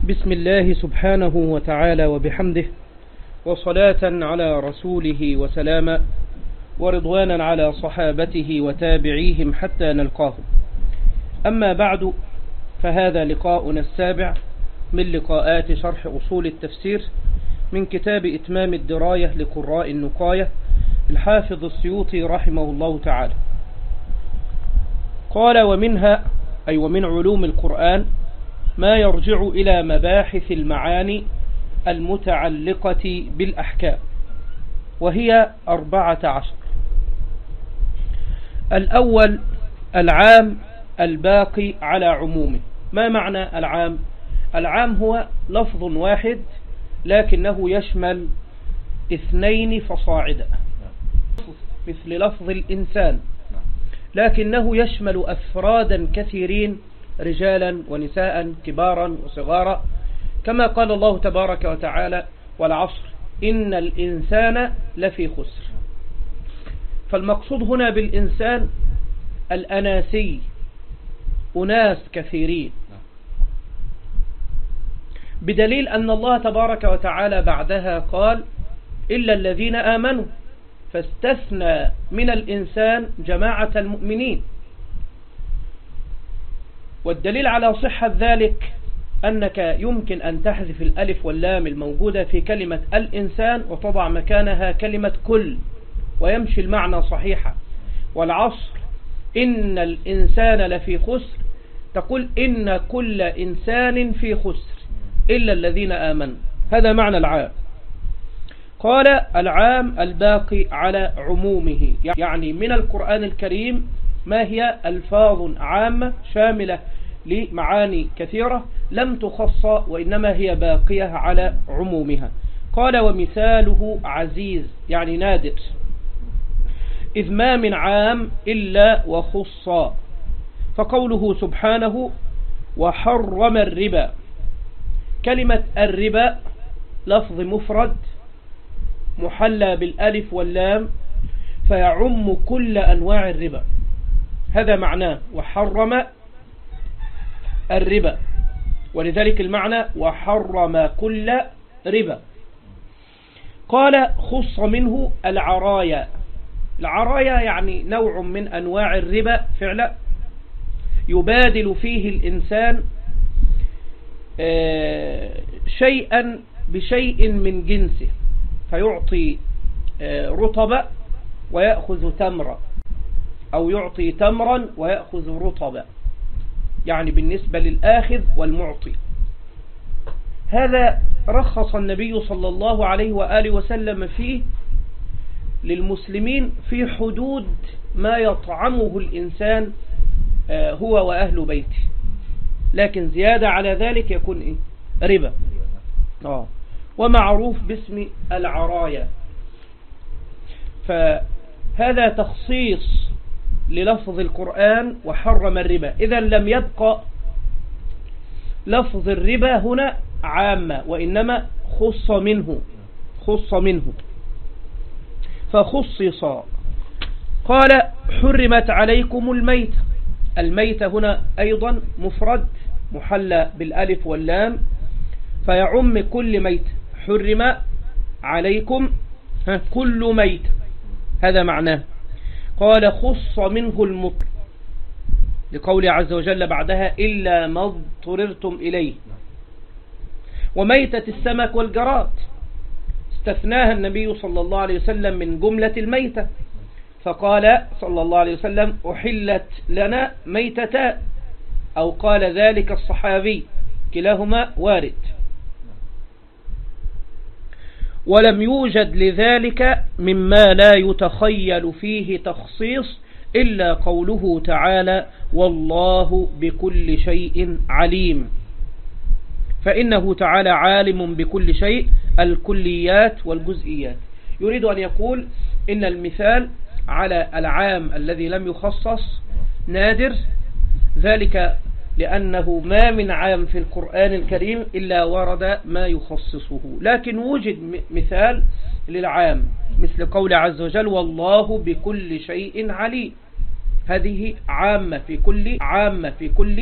بسم الله سبحانه وتعالى وبحمده، وصلاة على رسوله وسلاما، ورضوانا على صحابته وتابعيهم حتى نلقاه. أما بعد، فهذا لقاؤنا السابع من لقاءات شرح أصول التفسير من كتاب إتمام الدراية لقراء النقاية الحافظ السيوطي رحمه الله تعالى. قال: ومنها أي ومن علوم القرآن ما يرجع إلى مباحث المعاني المتعلقة بالأحكام، وهي 14. الأول العام الباقي على عمومه. ما معنى العام؟ العام هو لفظ واحد لكنه يشمل 2 فصاعدا، مثل لفظ الإنسان، لكنه يشمل أفرادا كثيرين، رجالا ونساء، كبارا وصغارا، كما قال الله تبارك وتعالى: والعصر إن الإنسان لفي خسر. فالمقصود هنا بالإنسان الأناسي، أناس كثيرين، بدليل أن الله تبارك وتعالى بعدها قال: إلا الذين آمنوا، فاستثنى من الإنسان جماعة المؤمنين. والدليل على صحة ذلك أنك يمكن أن تحذف الألف واللام الموجودة في كلمة الإنسان وتضع مكانها كلمة كل، ويمشي المعنى صحيحا. والعصر إن الإنسان لفي خسر، تقول إن كل إنسان في خسر إلا الذين آمنوا. هذا معنى العام. قال: العام الباقي على عمومه، يعني من القرآن الكريم ما هي ألفاظ عامة شاملة لمعاني كثيرة لم تخص، وإنما هي باقية على عمومها. قال: ومثاله عزيز، يعني نادر، إذ ما من عام إلا وخص. فقوله سبحانه: وحرم الربا. كلمة الربا لفظ مفرد محلى بالألف واللام، فيعم كل أنواع الربا. هذا معناه وحرم الربا، ولذلك المعنى وحرم كل ربا. قال: خص منه العرايا. العرايا يعني نوع من أنواع الربا فعلا، يبادل فيه الإنسان شيئا بشيء من جنسه، فيعطي رطبا ويأخذ تمرا، أو يعطي تمرا ويأخذ رطبا، يعني بالنسبة للآخذ والمعطي. هذا رخص النبي صلى الله عليه وآله وسلم فيه للمسلمين في حدود ما يطعمه الإنسان هو وأهل بيته، لكن زيادة على ذلك يكون ربا. ومعروف باسم العرايا. فهذا تخصيص للفظ القرآن وحرم الربا. إذا لم يبقى لفظ الربا هنا عامة، وإنما خص منه فخصص. قال: حرمت عليكم الميت. الميت هنا أيضا مفرد محلى بالألف واللام، فيعم كل ميت. حرم عليكم كل ميت، هذا معناه. قال: خص منه المطر، لقول عز وجل بعدها: إلا ما اضطررتم إليه. وميتة السمك والجراد استثناها النبي صلى الله عليه وسلم من جملة الميتة، فقال صلى الله عليه وسلم: أحلت لنا ميتتان، أو قال ذلك الصحابي، كلاهما وارد. ولم يوجد لذلك مما لا يتخيل فيه تخصيص إلا قوله تعالى: والله بكل شيء عليم. فإنه تعالى عالم بكل شيء، الكليات والجزئيات. يريد أن يقول إن المثال على العام الذي لم يخصص نادر، ذلك لأنه ما من عام في القرآن الكريم إلا ورد ما يخصصه، لكن وجد مثال للعام مثل قول عز وجل: والله بكل شيء عليم. هذه عامة في كل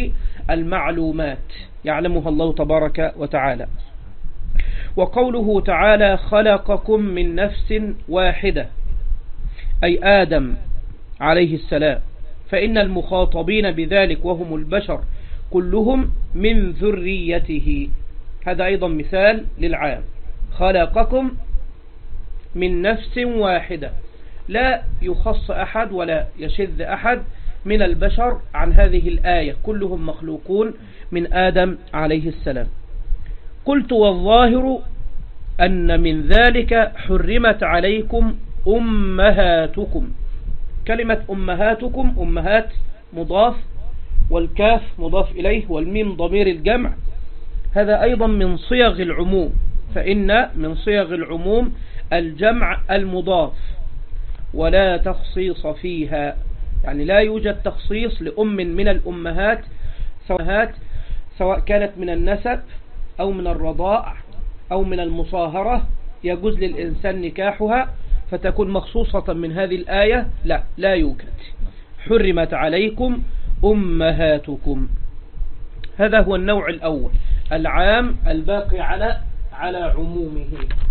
المعلومات يعلمها الله تبارك وتعالى. وقوله تعالى خلقكم من نفس واحدة أي آدم عليه السلام، فإن المخاطبين بذلك وهم البشر كلهم من ذريته. هذا أيضا مثال للعام، خلقكم من نفس واحدة، لا يخص أحد ولا يشذ أحد من البشر عن هذه الآية، كلهم مخلوقون من آدم عليه السلام. قلت والظاهر أن من ذلك حرمت عليكم أمهاتكم. كلمة أمهاتكم، أمهات مضاف والكاف مضاف إليه والميم ضمير الجمع، هذا أيضا من صيغ العموم، فإن من صيغ العموم الجمع المضاف ولا تخصيص فيها، يعني لا يوجد تخصيص لأم من الأمهات سواء كانت من النسب أو من الرضاع أو من المصاهرة يجوز للإنسان نكاحها فتكون مخصوصة من هذه الآية، لا يوجد. حرمت عليكم أمهاتكم. هذا هو النوع الأول، العام الباقي على عمومه.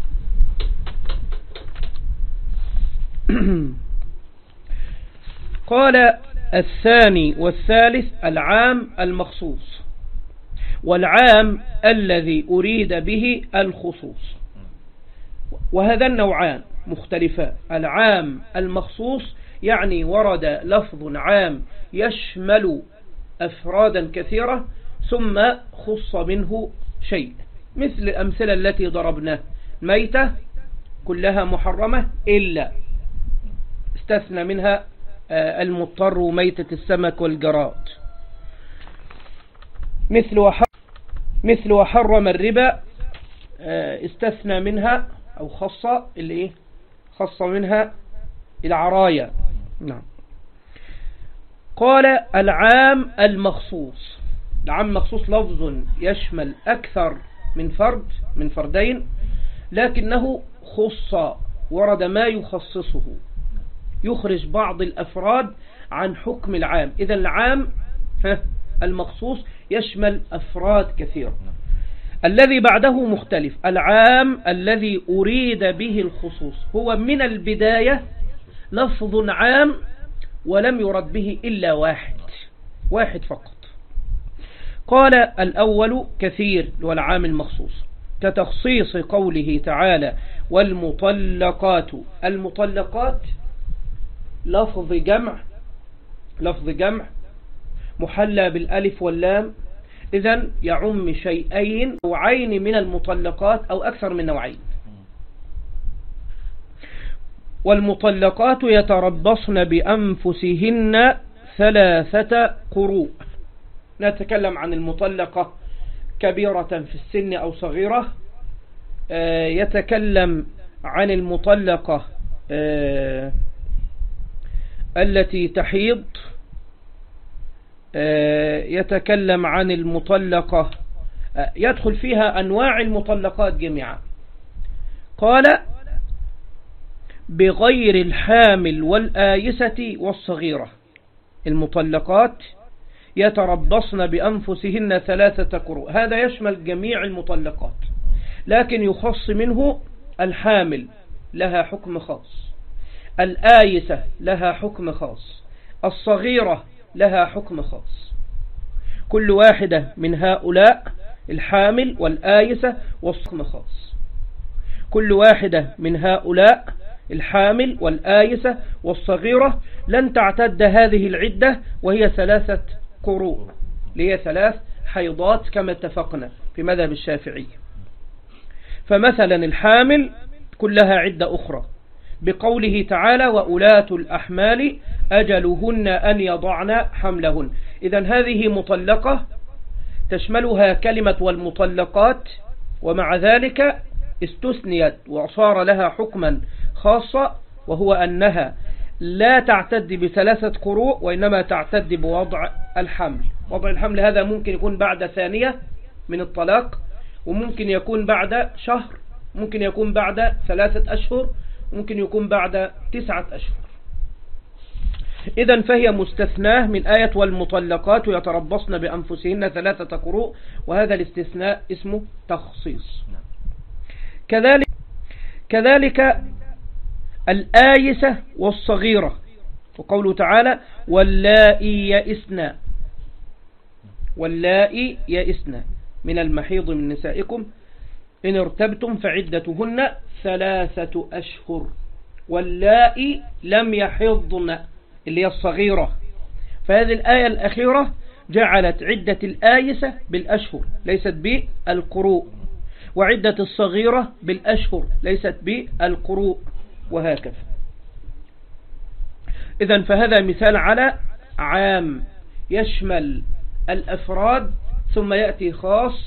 قال الثاني والثالث العام المخصوص، والعام الذي أريد به الخصوص. وهذا النوعان مختلفان. العام المخصوص يعني ورد لفظ عام يشمل أفرادا كثيرة ثم خص منه شيء، مثل الأمثلة التي ضربناها، ميتة كلها محرمة إلا استثنى منها المضطر وميتة السمك والجراد. مثل وحرم الربا استثنى منها أو خص منها العرايا. نعم. قال العام المخصوص. العام المخصوص لفظ يشمل أكثر من فردين، لكنه خص، ورد ما يخصصه، يخرج بعض الأفراد عن حكم العام. إذا العام المخصوص يشمل أفراد كثيرة. الذي بعده مختلف، العام الذي أريد به الخصوص، هو من البداية لفظ عام ولم يرد به إلا واحد فقط. قال الأول كثير والعام المخصوص، كتخصيص قوله تعالى والمطلقات. المطلقات لفظ جمع محلى بالألف واللام، إذن يعم شيئين نوعين من المطلقات أو أكثر من نوعين. والمطلقات يتربصن بأنفسهن 3 قروء. نتكلم عن المطلقة كبيرة في السن أو صغيرة، يتكلم عن المطلقة التي تحيض، يتكلم عن المطلقة، يدخل فيها أنواع المطلقات جميعا. قال بغير الحامل والآيسة والصغيرة. المطلقات يتربصن بأنفسهن 3 قروء، هذا يشمل جميع المطلقات، لكن يخص منه الحامل لها حكم خاص، الآيسة لها حكم خاص، الصغيرة لها حكم خاص. كل واحدة من هؤلاء الحامل والآيسة والحكم خاص، كل واحدة من هؤلاء الحامل والآيسة والصغيرة لن تعتد هذه العدة وهي 3 قروء، هي 3 حيضات كما اتفقنا في مذهب الشافعي. فمثلا الحامل كلها عدة أخرى بقوله تعالى وأولاة الأحمال أجلهن أن يضعن حملهن. إذن هذه مطلقة تشملها كلمة والمطلقات، ومع ذلك استثنيت وصار لها حكما خاصة، وهو أنها لا تعتد ب3 قروء وإنما تعتد بوضع الحمل. وضع الحمل هذا ممكن يكون بعد 2 من الطلاق، وممكن يكون بعد شهر، ممكن يكون بعد 3 أشهر، ممكن يكون بعد 9 أشهر. إذن فهي مستثناة من آية والمطلقات يتربصن بأنفسهن 3 قروء، وهذا الاستثناء اسمه تخصيص. كذلك الآيسة والصغيرة، وقوله تعالى واللائي يئسن من المحيض من نسائكم إن ارتبتم فعدتهن 3 أشهر، واللائي لم يحضن اللي هي الصغيرة. فهذه الآية الأخيرة جعلت عدة الآيسة بالأشهر ليست بالقروء، وعدة الصغيرة بالأشهر ليست بالقروء، وهكذا. إذن فهذا مثال على عام يشمل الأفراد ثم يأتي خاص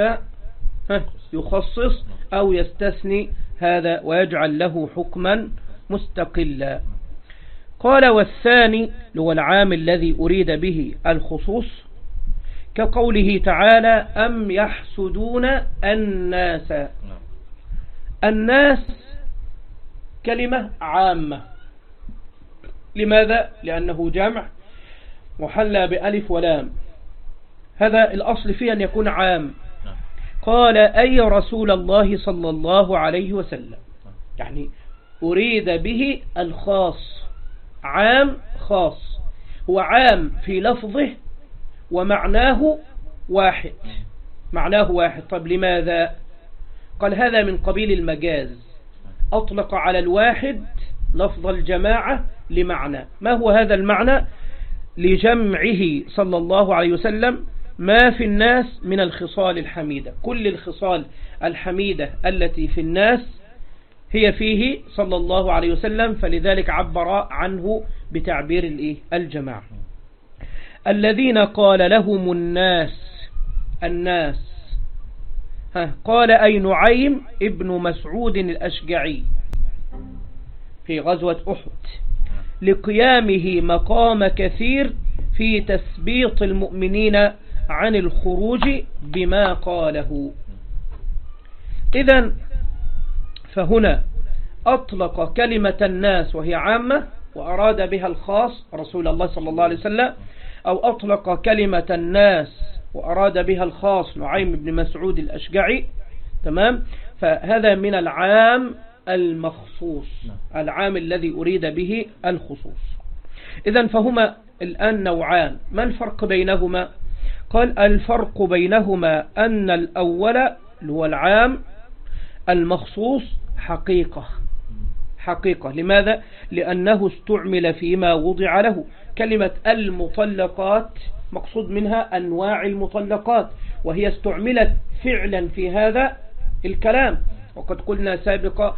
فيخصص أو يستثني هذا ويجعل له حكما مستقلا. قال والثاني هو العام الذي أريد به الخصوص، كقوله تعالى أم يحسدون الناس. الناس كلمة عامة، لماذا؟ لأنه جمع محلى بألف ولام، هذا الأصل فيه أن يكون عام. قال أي رسول الله صلى الله عليه وسلم، يعني أريد به الخاص، عام خاص، هو عام في لفظه ومعناه واحد، معناه واحد. طب لماذا؟ قال هذا من قبيل المجاز، أطلق على الواحد لفظ الجماعة لمعنى. ما هو هذا المعنى؟ لجمعه صلى الله عليه وسلم ما في الناس من الخصال الحميدة، كل الخصال الحميدة التي في الناس هي فيه صلى الله عليه وسلم، فلذلك عبر عنه بتعبير الجماعة. الذين قال لهم الناس قال أي نعيم ابن مسعود الأشجعي في غزوة أحد، لقيامه مقام كثير في تثبيط المؤمنين عن الخروج بما قاله. إذن فهنا أطلق كلمة الناس وهي عامة وأراد بها الخاص رسول الله صلى الله عليه وسلم، أو أطلق كلمة الناس وأراد بها الخاص نعيم بن مسعود الأشجعي. تمام؟ فهذا من العام المخصوص، العام الذي أريد به الخصوص. إذن فهما الآن نوعان، ما الفرق بينهما؟ قال الفرق بينهما أن الأول هو العام المخصوص حقيقة. لماذا؟ لأنه استعمل فيما وضع له. كلمة المطلقات مقصود منها أنواع المطلقات، وهي استعملت فعلا في هذا الكلام. وقد قلنا سابقا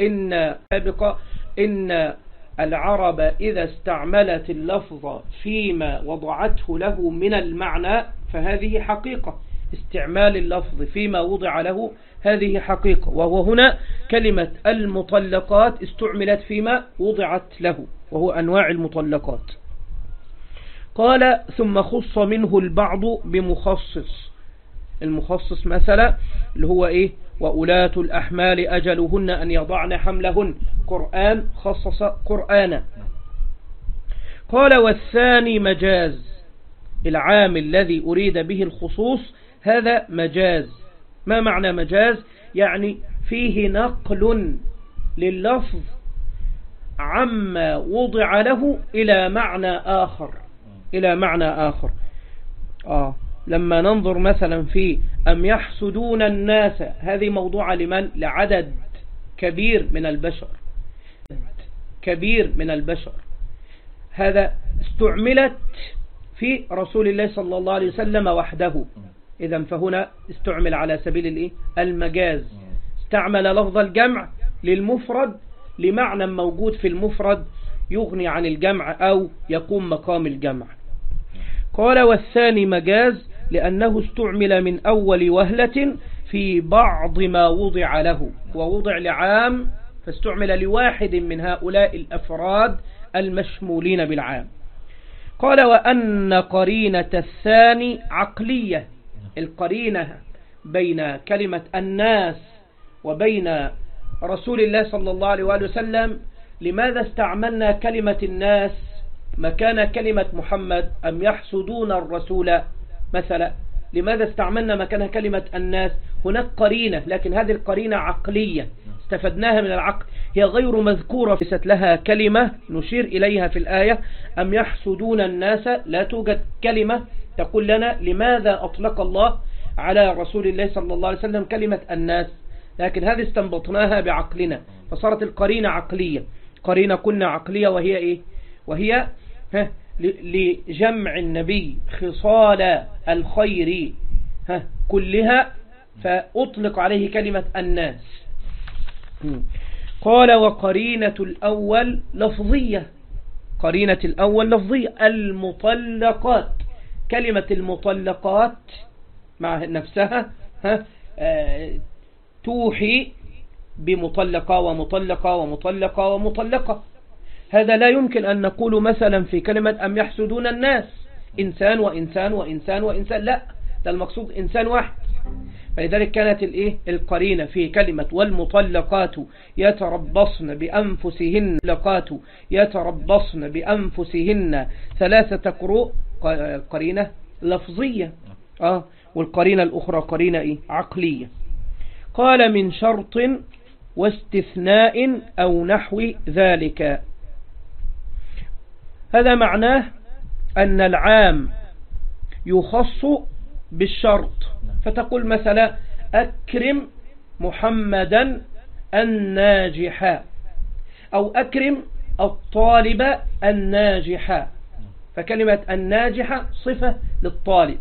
إن العرب إذا استعملت اللفظ فيما وضعته له من المعنى فهذه حقيقة، استعمال اللفظ فيما وضع له هذه حقيقة. وهو هنا كلمة المطلقات استعملت فيما وضعت له وهو أنواع المطلقات. قال ثم خص منه البعض بمخصص. المخصص مثلا اللي هو وأولاة الأحمال أجلهن أن يضعن حملهن، قرآن خصص قرآنا. قال والثاني مجاز، العام الذي أريد به الخصوص هذا مجاز. ما معنى مجاز؟ يعني فيه نقل لللفظ عما وضع له إلى معنى آخر. لما ننظر مثلا في أم يحسدون الناس، هذه موضوعة لمن؟ لعدد كبير من البشر. هذا استعملت في رسول الله صلى الله عليه وسلم وحده. إذن فهنا استعمل على سبيل المجاز، استعمل لفظ الجمع للمفرد لمعنى موجود في المفرد يغني عن الجمع أو يقوم مقام الجمع. قال والثاني مجاز لأنه استعمل من أول وهلة في بعض ما وضع له، ووضع لعام فاستعمل لواحد من هؤلاء الأفراد المشمولين بالعام. قال وأن قرينة الثاني عقلية، القرينة بين كلمة الناس وبين رسول الله صلى الله عليه وآله وسلم. لماذا استعملنا كلمة الناس مكان كلمة محمد أم يحسدون الرسول مثلا. لماذا استعملنا مكانها كلمة الناس؟ هناك قرينة، لكن هذه القرينة عقلية استفدناها من العقل، هي غير مذكورة، ليست لها كلمة نشير إليها في الآية. أم يحسدون الناس، لا توجد كلمة تقول لنا لماذا أطلق الله على رسول الله صلى الله عليه وسلم كلمة الناس، لكن هذه استنبطناها بعقلنا، فصارت القرينة عقلية. قرينة كنا عقلية، وهي إيه؟ وهي لجمع النبي خصال الخير كلها، فأطلق عليه كلمة الناس. قال وقرينة الأول لفظية. قرينة الأول لفظية. المطلقات، كلمة المطلقات مع نفسها توحي بمطلقة ومطلقة ومطلقة ومطلقة. هذا لا يمكن أن نقول مثلا في كلمة أم يحسدون الناس إنسان وإنسان وإنسان وإنسان، لا، ده المقصود إنسان واحد. فلذلك كانت القرينة في كلمة والمطلقات يتربصن بأنفسهن، يتربصن بأنفسهن 3 قروء، قرينة لفظية. والقرينة الأخرى قرينة عقلية. قال من شرط واستثناء أو نحو ذلك. هذا معناه أن العام يخص بالشرط، فتقول مثلا أكرم محمدا الناجحا، أو أكرم الطالب الناجحا. فكلمة الناجحة صفة للطالب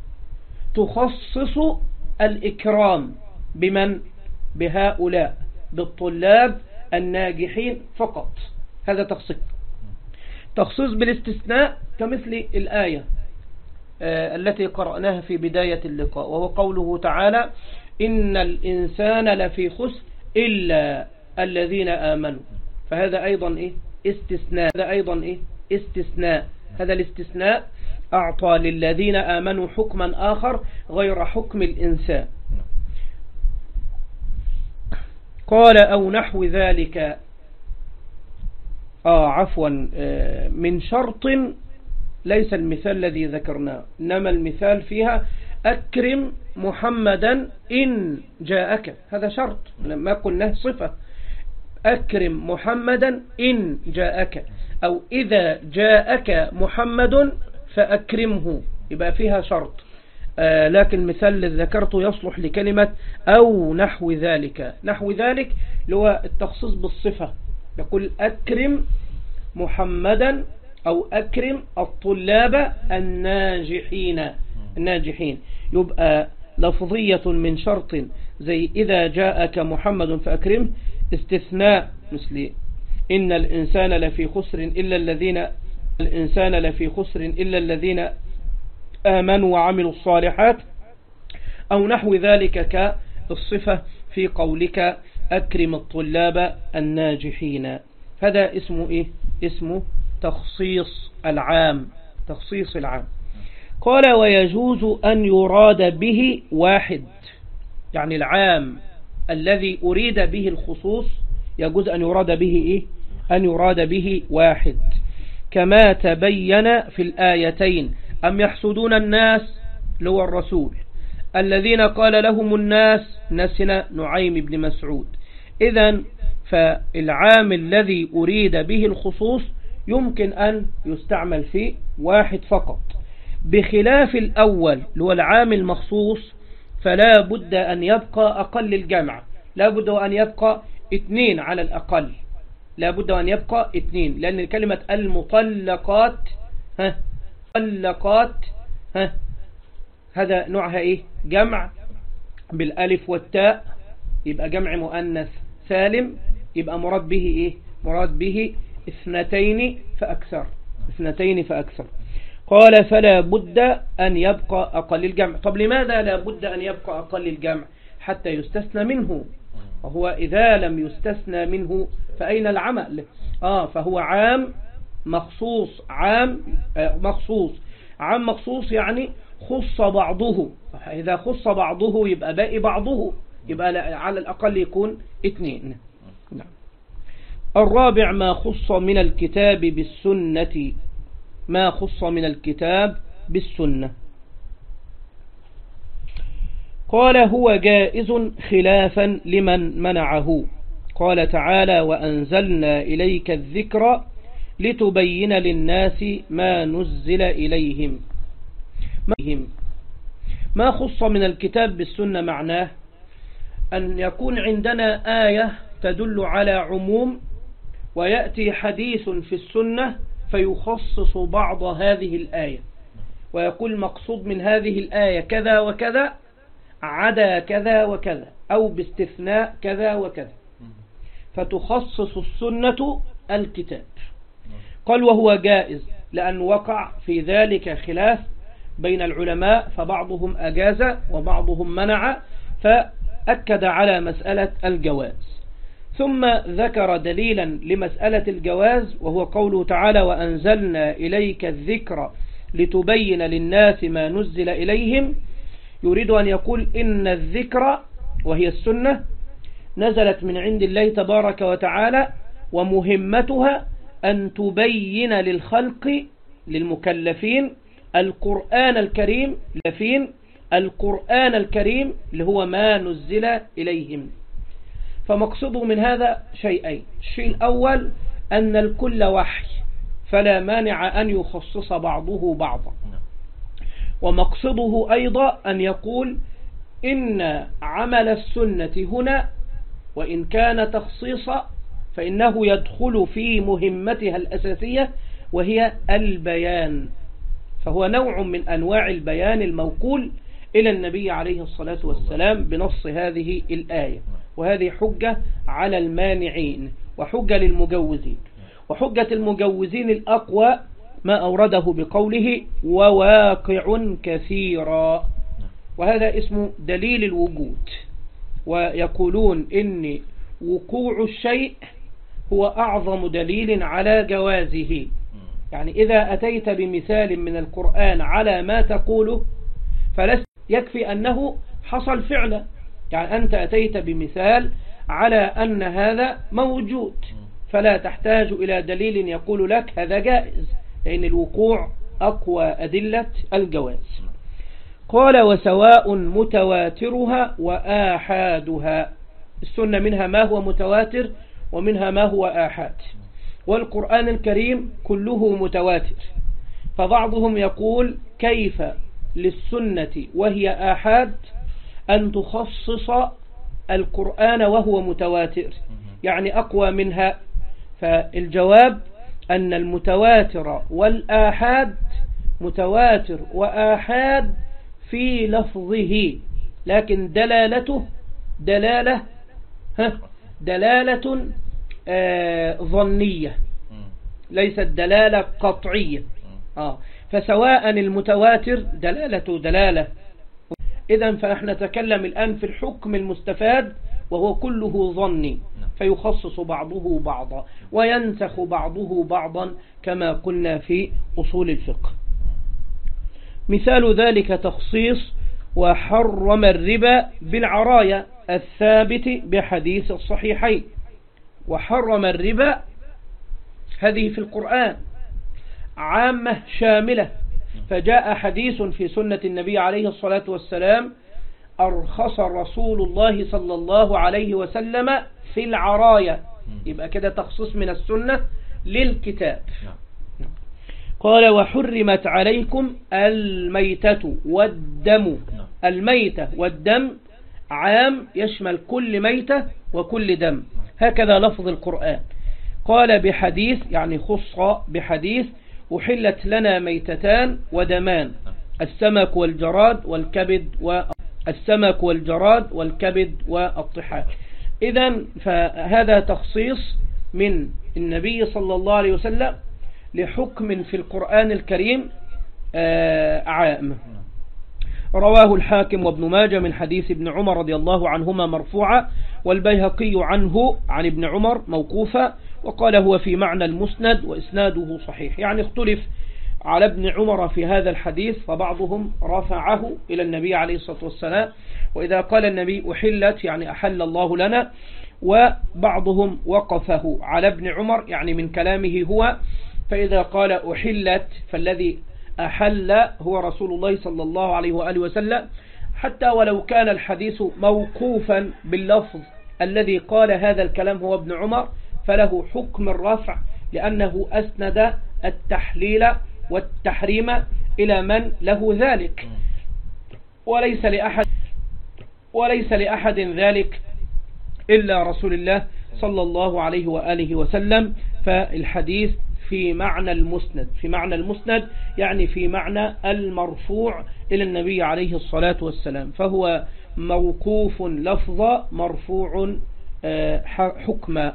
تخصص الإكرام بمن؟ بهؤلاء، بالطلاب الناجحين فقط. هذا تخصيص بالاستثناء كمثل الآية التي قرأناها في بداية اللقاء، وهو قوله تعالى إن الإنسان لفي خسر إلا الذين آمنوا. فهذا أيضا استثناء. هذا الاستثناء أعطى للذين آمنوا حكما آخر غير حكم الإنسان. قال أو نحو ذلك. من شرط ليس المثال الذي ذكرناه، إنما المثال فيها أكرم محمدا إن جاءك، هذا شرط لما قلنا صفة. أكرم محمدا إن جاءك، أو إذا جاءك محمد فأكرمه، يبقى فيها شرط. لكن المثال الذي ذكرته يصلح لكلمة أو نحو ذلك. نحو ذلك هو التخصيص بالصفة، يقول أكرم محمدا أو أكرم الطلاب الناجحين. يبقى لفظية من شرط زي إذا جاءك محمد فأكرمه. استثناء مثل إن الإنسان لفي خسر إلا الذين آمنوا وعملوا الصالحات. أو نحو ذلك كالصفة في قولك أكرم الطلاب الناجحين. هذا اسمه اسمه تخصيص العام. قال ويجوز أن يراد به واحد، يعني العام الذي أريد به الخصوص يجوز أن يراد به واحد، كما تبين في الآيتين. أم يحسدون الناس لو الرسول الذين قال لهم الناس نسنا نعيم بن مسعود. إذن فالعام الذي أريد به الخصوص يمكن أن يستعمل فيه واحد فقط، بخلاف الأول هو العام المخصوص، فلا بد أن يبقى أقل الجمع، لا بد أن يبقى 2 على الأقل، لأن كلمة المطلقات هذا نوعها جمع بالألف والتاء، يبقى جمع مؤنث سالم، يبقى مراد به 2 فأكثر. قال فلا بد أن يبقى أقل الجمع. طب لماذا لا بد أن يبقى أقل الجمع؟ حتى يستثنى منه، وهو إذا لم يستثنى منه فأين العمل؟ فهو عام مخصوص. عام مخصوص يعني خص بعضه، إذا خص بعضه يبقى باقي بعضه، يبقى على الأقل يكون 2. الرابع ما خص من الكتاب بالسنة ما خص من الكتاب بالسنة. قال هو جائز خلافا لمن منعه. قال تعالى وأنزلنا إليك الذكر لتبين للناس ما نزل إليهم. ما خص من الكتاب بالسنة معناه أن يكون عندنا آية تدل على عموم، ويأتي حديث في السنة فيخصص بعض هذه الآية ويقول مقصود من هذه الآية كذا وكذا عدا كذا وكذا، أو باستثناء كذا وكذا، فتخصص السنة الكتاب. قال وهو جائز لأن وقع في ذلك خلاف بين العلماء، فبعضهم أجاز وبعضهم منع، فأكد على مسألة الجواز. ثم ذكر دليلا لمسألة الجواز وهو قوله تعالى وأنزلنا إليك الذكر لتبين للناس ما نزل إليهم. يريد أن يقول إن الذكر وهي السنة نزلت من عند الله تبارك وتعالى، ومهمتها أن تبين للخلق للمكلفين القرآن الكريم اللي هو ما نزل إليهم. فمقصده من هذا شيئين: الشيء الأول أن الكل وحي فلا مانع أن يخصص بعضه بعضا، ومقصده أيضا أن يقول إن عمل السنة هنا وإن كان تخصيصا فإنه يدخل في مهمتها الأساسية وهي البيان، فهو نوع من أنواع البيان الموكول إلى النبي عليه الصلاة والسلام بنص هذه الآية. وهذه حجة على المانعين وحجة للمجوزين. وحجة المجوزين الأقوى ما أورده بقوله وواقع كثيرا، وهذا اسمه دليل الوجود، ويقولون إن وقوع الشيء هو أعظم دليل على جوازه. يعني إذا أتيت بمثال من القرآن على ما تقوله فلست يكفي أنه حصل فعلا، يعني أنت أتيت بمثال على أن هذا موجود، فلا تحتاج إلى دليل يقول لك هذا جائز، لأن الوقوع أقوى أدلة الجواز. قال وسواء متواترها وآحادها. السنة منها ما هو متواتر ومنها ما هو آحاد، والقرآن الكريم كله متواتر. فبعضهم يقول كيف للسنة وهي آحاد أن تخصص القرآن وهو متواتر، يعني أقوى منها. فالجواب أن المتواتر والآحاد متواتر وآحاد في لفظه، لكن دلالته دلالة ظنية ليست دلالة قطعية. فسواء المتواتر دلالة. إذن فنحن نتكلم الآن في الحكم المستفاد وهو كله ظني، فيخصص بعضه بعضا وينسخ بعضه بعضا كما قلنا في أصول الفقه. مثال ذلك تخصيص وحرم الربا بالعراية الثابت بحديث الصحيحين. وحرم الربا هذه في القرآن عامة شاملة، فجاء حديث في سنة النبي عليه الصلاة والسلام أرخص رسول الله صلى الله عليه وسلم في العراية، يبقى كده تخصيص من السنة للكتاب. قال وحرمت عليكم الميتة والدم. الميتة والدم عام يشمل كل ميتة وكل دم، هكذا لفظ القرآن. قال بحديث يعني خص بحديث أحلت لنا ميتتان ودمان السمك والجراد والكبد والطحال. إذن فهذا تخصيص من النبي صلى الله عليه وسلم لحكم في القرآن الكريم عام. رواه الحاكم وابن ماجه من حديث ابن عمر رضي الله عنهما مرفوعا، والبيهقي عنه عن ابن عمر موقوفا، وقال هو في معنى المسند وإسناده صحيح. يعني اختلف على ابن عمر في هذا الحديث، فبعضهم رفعه إلى النبي عليه الصلاة والسلام، وإذا قال النبي أحلت يعني أحل الله لنا، وبعضهم وقفه على ابن عمر يعني من كلامه هو فإذا قال أحلت فالذي أحل هو رسول الله صلى الله عليه وآله وسلم، حتى ولو كان الحديث موقوفا باللفظ الذي قال هذا الكلام هو ابن عمر، فله حكم الرفع، لأنه أسند التحليل والتحريم إلى من له ذلك، وليس لأحد ذلك إلا رسول الله صلى الله عليه وآله وسلم. فالحديث في معنى المسند يعني في معنى المرفوع إلى النبي عليه الصلاة والسلام، فهو موقوف لفظا مرفوع حكما.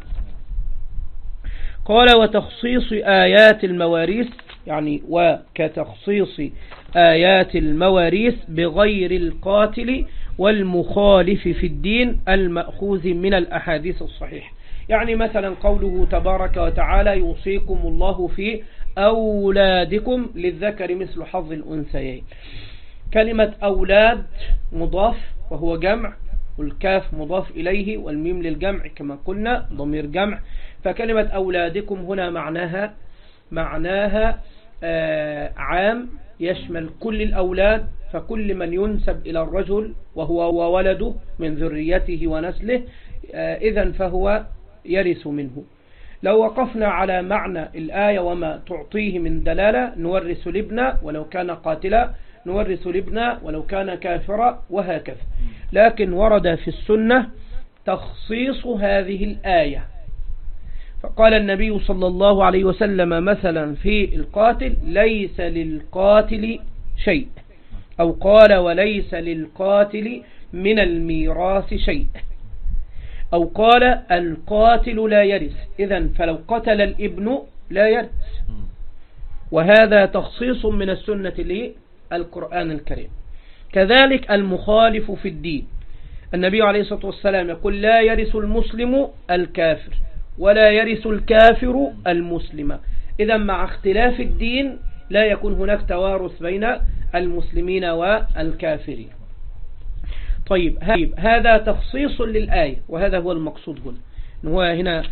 قال وتخصيص آيات المواريث، يعني وكتخصيص آيات المواريث بغير القاتل والمخالف في الدين المأخوذ من الأحاديث الصحيحة. يعني مثلا قوله تبارك وتعالى يوصيكم الله في أولادكم للذكر مثل حظ الأنثيين. كلمة أولاد مضاف وهو جمع، والكاف مضاف إليه، والميم للجمع كما قلنا ضمير جمع. فكلمة أولادكم هنا معناها عام يشمل كل الأولاد، فكل من ينسب إلى الرجل وهو وولده من ذريته ونسله إذن فهو يرث منه. لو وقفنا على معنى الآية وما تعطيه من دلالة، نورث الابن ولو كان قاتلا، نورث الابن ولو كان كافرا، وهكذا. لكن ورد في السنة تخصيص هذه الآية، فقال النبي صلى الله عليه وسلم مثلا في القاتل ليس للقاتل شيء، أو قال وليس للقاتل من الميراث شيء، أو قال القاتل لا يرث، إذن فلو قتل الابن لا يرث. وهذا تخصيص من السنة للقرآن الكريم. كذلك المخالف في الدين، النبي عليه الصلاة والسلام يقول لا يرث المسلم الكافر ولا يرث الكافر المسلم. إذن مع اختلاف الدين لا يكون هناك توارث بين المسلمين والكافرين. طيب هذا تخصيص للآية، وهذا هو المقصود هنا، هو هنا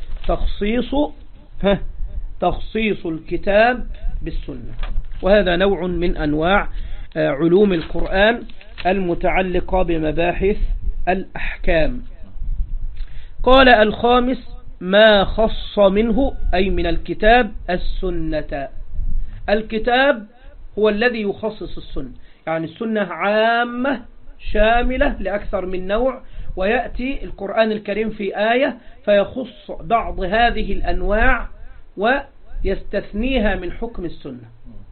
تخصيص الكتاب بالسنة، وهذا نوع من أنواع علوم القرآن المتعلقة بمباحث الأحكام. قال الخامس ما خص منه أي من الكتاب السنة. الكتاب هو الذي يخصص السنة، يعني السنة عامة شاملة لأكثر من نوع، ويأتي القرآن الكريم في آية فيخص بعض هذه الأنواع ويستثنيها من حكم السنة.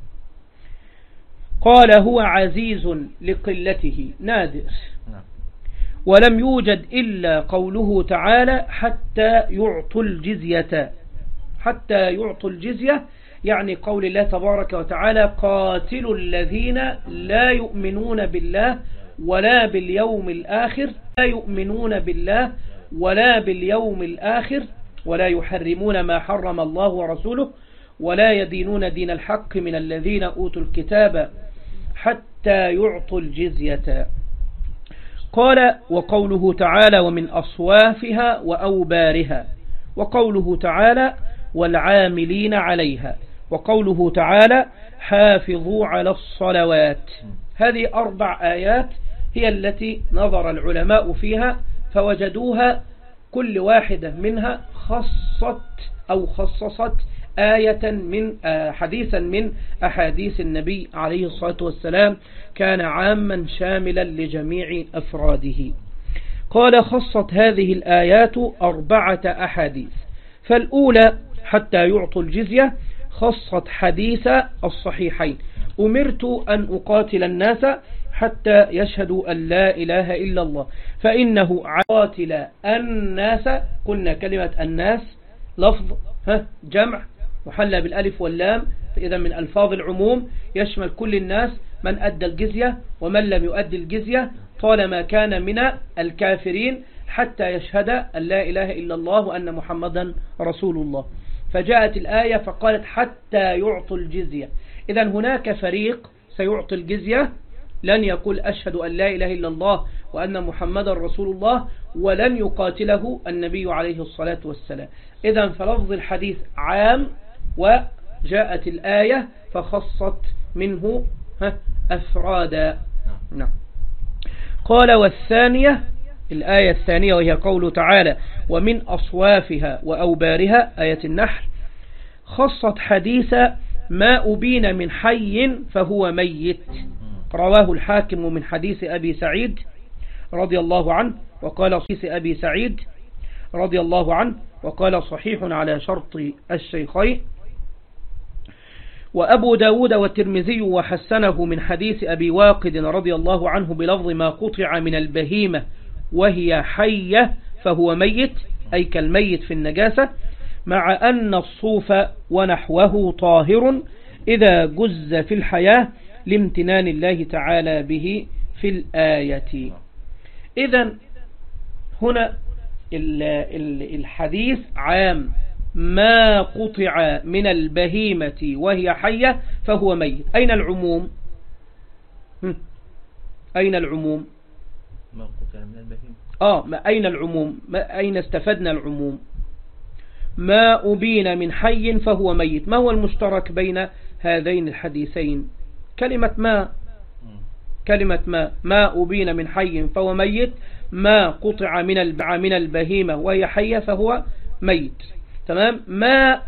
قال هو عزيز لقلته نادر، ولم يوجد إلا قوله تعالى حتى يعطوا الجزية. حتى يعطوا الجزية يعني قول الله تبارك وتعالى قاتلوا الذين لا يؤمنون بالله ولا باليوم الآخر، لا يؤمنون بالله ولا باليوم الآخر ولا يحرمون ما حرم الله ورسوله ولا يدينون دين الحق من الذين أوتوا الكتاب حتى يعطوا الجزية. قال وقوله تعالى ومن أصوافها وأوبارها، وقوله تعالى والعاملين عليها، وقوله تعالى حافظوا على الصلوات. هذه 4 آيات هي التي نظر العلماء فيها فوجدوها كل واحدة منها خصصت آية من حديثا من أحاديث النبي عليه الصلاة والسلام كان عاما شاملا لجميع أفراده. قال خصت هذه الآيات 4 أحاديث. فالأولى حتى يعطوا الجزية خصت حديث الصحيحين أمرت أن أقاتل الناس حتى يشهدوا أن لا إله إلا الله فإنه قاتل الناس. قلنا كلمة الناس لفظ جمع محلى بالألف واللام، فإذا من ألفاظ العموم يشمل كل الناس من أدى الجزية ومن لم يؤدي الجزية طالما كان من الكافرين حتى يشهد أن لا إله إلا الله وأن محمدا رسول الله. فجاءت الآية فقالت حتى يعطوا الجزية. إذا هناك فريق سيعطي الجزية لن يقول أشهد أن لا إله إلا الله وأن محمدا رسول الله ولن يقاتله النبي عليه الصلاة والسلام. إذا فلفظ الحديث عام جاءت الآية فخصت منه أفرادا. نعم. قال والثانية، الآية الثانية وهي قوله تعالى ومن أصوافها وأوبارها، آية النحل، خصت حديث ما أبين من حي فهو ميت، رواه الحاكم من حديث أبي سعيد رضي الله عنه، وقال حديث أبي سعيد رضي الله عنه وقال صحيح على شرط الشيخين. وأبو داود والترمذي وحسنه من حديث أبي واقد رضي الله عنه بلفظ ما قطع من البهيمة وهي حية فهو ميت، أي كالميت في النجاسة، مع أن الصوف ونحوه طاهر إذا جز في الحياة لامتنان الله تعالى به في الآية. إذن هنا الحديث عام، ما قطع من البهيمة وهي حية فهو ميت. أين العموم؟ أين العموم؟ ما قطع من البهيمة. أين العموم؟ أين استفدنا العموم؟ ما أبين من حي فهو ميت. ما هو المشترك بين هذين الحديثين؟ كلمة ما. كلمة ما أبين من حي فهو ميت، ما قطع من البهيمة وهي حية فهو ميت. تمام. ما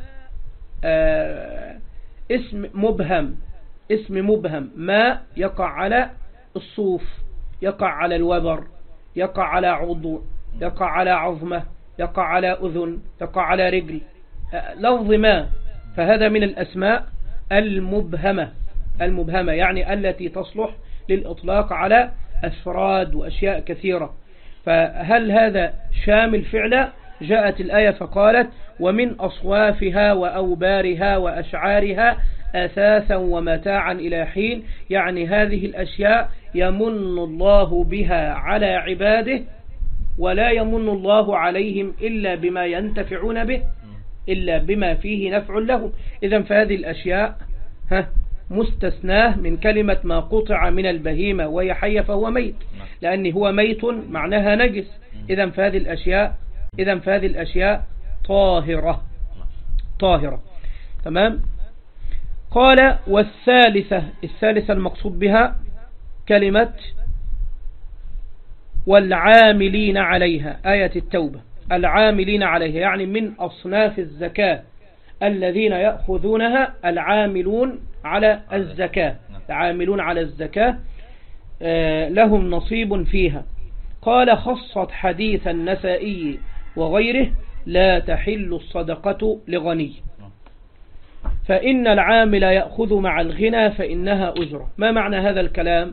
اسم مبهم، اسم مبهم. ما يقع على الصوف، يقع على الوبر، يقع على عضو، يقع على عظمة، يقع على أذن، يقع على رجل. لفظ ما، فهذا من الأسماء المبهمة. المبهمة يعني التي تصلح للإطلاق على أفراد وأشياء كثيرة. فهل هذا شامل فعلا؟ جاءت الآية فقالت ومن أصوافها وأوبارها وأشعارها أثاثا ومتاعا إلى حين، يعني هذه الأشياء يمن الله بها على عباده، ولا يمن الله عليهم إلا بما ينتفعون به، إلا بما فيه نفع لهم. إذن فهذه الأشياء مستثناه من كلمة ما قطع من البهيمة وهي حية فهو ميت، لأن هو ميت معناها نجس. إذن فهذه الأشياء طاهرة. تمام. قال والثالثة، الثالثة المقصود بها كلمة والعاملين عليها، آية التوبة. العاملين عليها يعني من أصناف الزكاة الذين يأخذونها العاملون على الزكاة. العاملون على الزكاة لهم نصيب فيها. قال خصت حديث النسائي وغيره لا تحل الصدقة لغني، فإن العامل يأخذ مع الغنى فإنها أجرة. ما معنى هذا الكلام؟